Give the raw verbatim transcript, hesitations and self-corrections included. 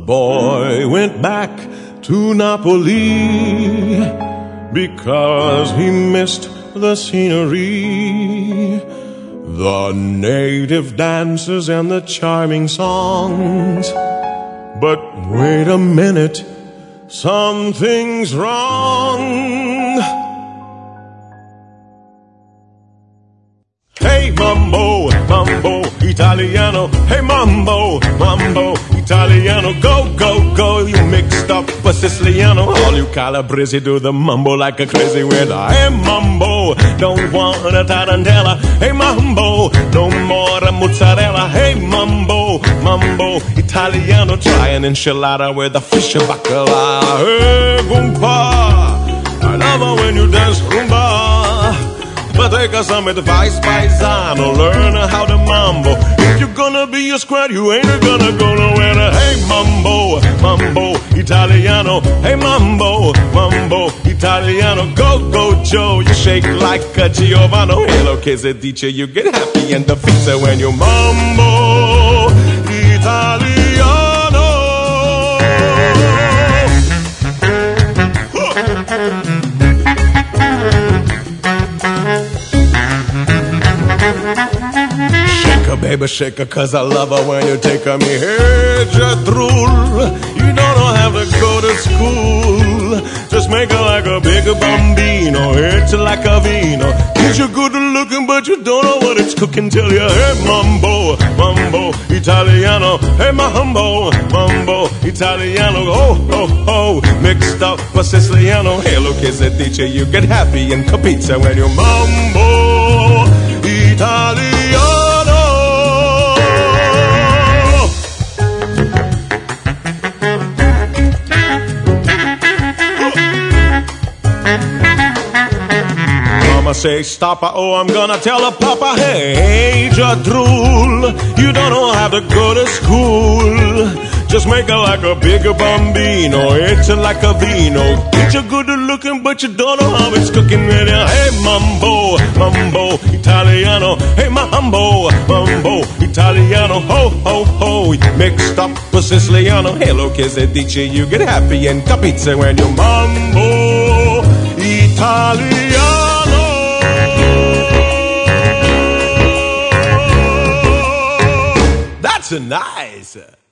boy went back to Napoli because he missed the scenery, the native dances and the charming songs. But wait a minute, something's wrong. Hey mambo, mambo, Italiano. Hey mambo, mambo, Italiano. Go, go, go, you mixed up a Siciliano. All you Calabrese do the mambo like a crazy winner. Hey mambo, don't want a tarantella. Hey mambo, no more a mozzarella. Hey mambo, mambo, Italiano. Try an enchilada with a fish bacala. Hey Goomba, I love it when you dance rumba. But take us some advice, paisano. Learn how to mambo. If you're gonna be a square, you ain't gonna go nowhere. Hey mambo, mambo, Italiano. Hey mambo, mambo, Italiano. Go, go, Joe, you shake like a Giovanni. Hello, che se dice, you get happy and the pizza when you mambo, Italiano. Shake her, baby, shake her, cause I love her when you take her. Me hey, Jadrul, you don't have to go to school. Just make her like a big bambino, hit you like a vino. Cause you're good looking, but you don't know what it's cooking till you hey, mambo, mambo, Italiano. Hey, mambo, mambo, Italiano. Oh, oh, oh, mixed up for Siciliano. Hey, look, is it dice, you get happy in Capizza when you mambo, Italiano. Mama say stop, oh I'm gonna tell her papa. Hey Jadrul, you don't have to go to school. Just make her like a bigger bambino, it's like a vino. Get you good looking, but you don't know how it's cooking with you. Hey mambo, mambo, Italiano. Hey mambo, mambo, Italiano. Ho, ho, ho, mixed up with Siciliano. Hello, che se dice, you get happy and Capizza when you mambo, Italiano. That's nice.